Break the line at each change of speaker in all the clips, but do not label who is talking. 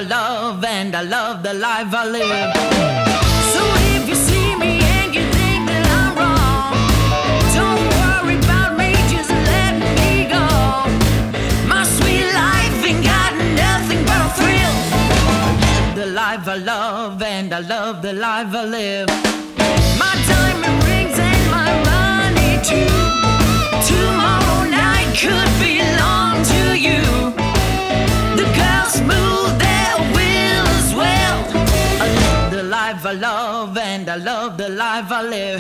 love, and I love the life I live. So if you see me and you think that I'm wrong, don't worry about me, just let me go. My sweet life ain't got nothing but a thrill. The life I love, and I love the life I live. My diamond rings and my money too. Tomorrow night could belong to you. The girls smooth their will as well. I love the life I love, and I love the life I live.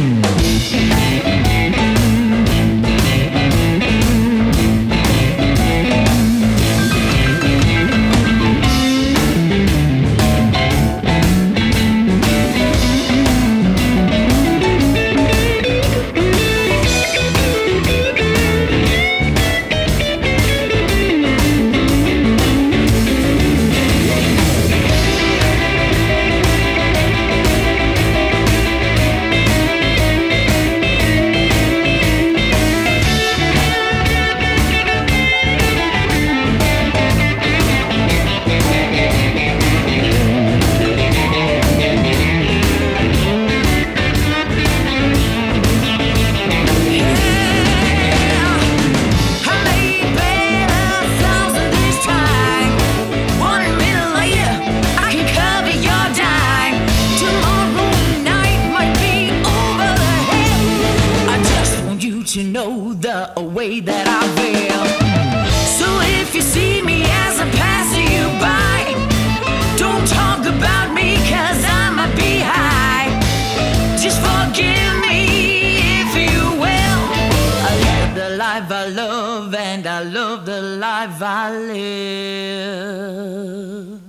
To know the way that I feel. So if you see me as I pass you by, don't talk about me, 'cause I'm a beehive. Just forgive me if you will. I love the life I love, and I love the life I live.